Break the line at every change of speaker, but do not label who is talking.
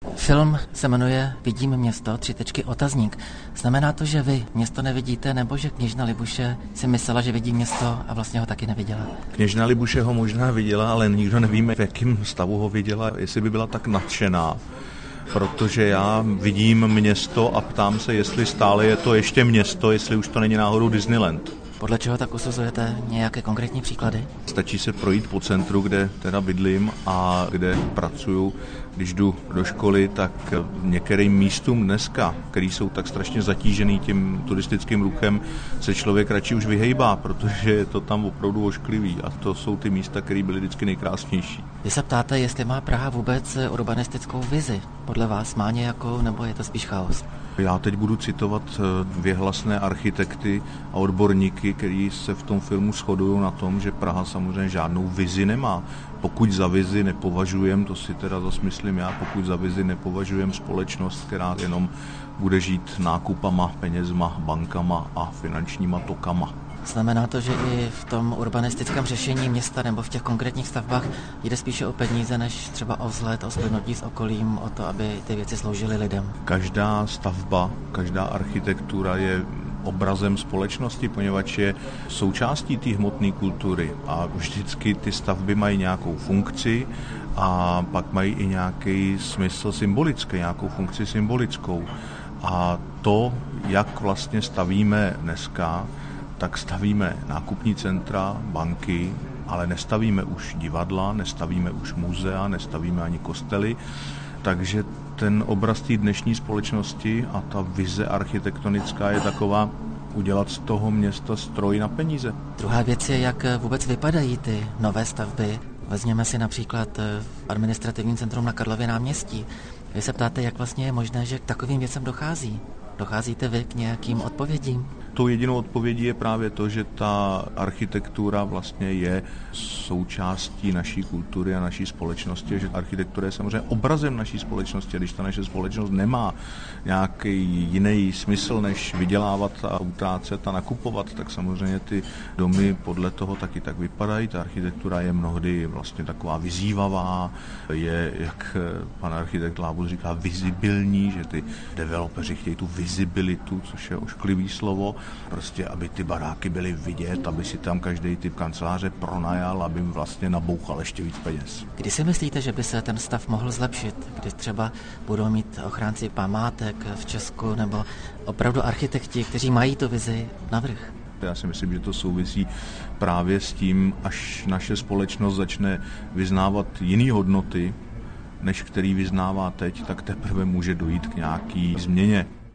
Film se jmenuje Vidím město, otazník. Znamená to, že vy město nevidíte, nebo že kněžna Libuše si myslela, že vidí město a vlastně ho taky neviděla?
Kněžna Libuše ho možná viděla, ale nikdo nevíme, v jakém stavu ho viděla, jestli by byla tak nadšená. Protože já vidím město a ptám se, jestli stále je to ještě město, jestli už to není náhodou Disneyland.
Podle čeho tak usuzujete nějaké konkrétní příklady?
Stačí se projít po centru, kde teda bydlím a kde pracuju. Když jdu do školy, tak některým místům dneska, který jsou tak strašně zatížený tím turistickým ruchem, se člověk radši už vyhejbá, protože je to tam opravdu ošklivý a to jsou ty místa, které byly vždycky nejkrásnější.
Vy se ptáte, jestli má Praha vůbec urbanistickou vizi. Podle vás má nějakou, nebo je to spíš chaos?
Já teď budu citovat věhlasné architekty a odborníky, kteří se v tom filmu shodují na tom, že Praha samozřejmě žádnou vizi nemá. Pokud za vizi nepovažujeme, to si teda zas myslím já, pokud za vizi nepovažujeme společnost, která jenom bude žít nákupama, penězma, bankama a finančníma tokama.
Znamená to, že i v tom urbanistickém řešení města nebo v těch konkrétních stavbách jde spíše o peníze, než třeba o vzhled, o splynutí s okolím, o to, aby ty věci sloužily lidem?
Každá stavba, každá architektura je obrazem společnosti, poněvadž je součástí té hmotné kultury a vždycky ty stavby mají nějakou funkci a pak mají i nějaký smysl symbolický, nějakou funkci symbolickou. A to, jak vlastně stavíme dneska, tak stavíme nákupní centra, banky, ale nestavíme už divadla, nestavíme už muzea, nestavíme ani kostely. Takže ten obraz té dnešní společnosti a ta vize architektonická je taková, udělat z toho města stroj na peníze.
Druhá věc je, jak vůbec vypadají ty nové stavby. Vezměme si například administrativní centrum na Karlově náměstí. Vy se ptáte, jak vlastně je možné, že k takovým věcem dochází. Docházíte vy k nějakým odpovědím?
Tou jedinou odpovědí je právě to, že ta architektura vlastně je součástí naší kultury a naší společnosti, že architektura je samozřejmě obrazem naší společnosti. Když ta naše společnost nemá nějaký jiný smysl, než vydělávat a utrácet a nakupovat, tak samozřejmě ty domy podle toho taky tak vypadají. Ta architektura je mnohdy vlastně taková vyzývavá, je, jak pan architekt Lábus říká, vizibilní, že ty developeři chtějí tu vizibilitu, což je ošklivý slovo, prostě aby ty baráky byly vidět, aby si tam každý typ kanceláře pronajal, aby jim vlastně nabouchal ještě víc peněz.
Kdy si myslíte, že by se ten stav mohl zlepšit? Kdy třeba budou mít ochránci památek v Česku nebo opravdu architekti, kteří mají tu vizi navrch?
Já si myslím, že to souvisí právě s tím, až naše společnost začne vyznávat jiné hodnoty, než který vyznává teď, tak teprve může dojít k nějaký změně.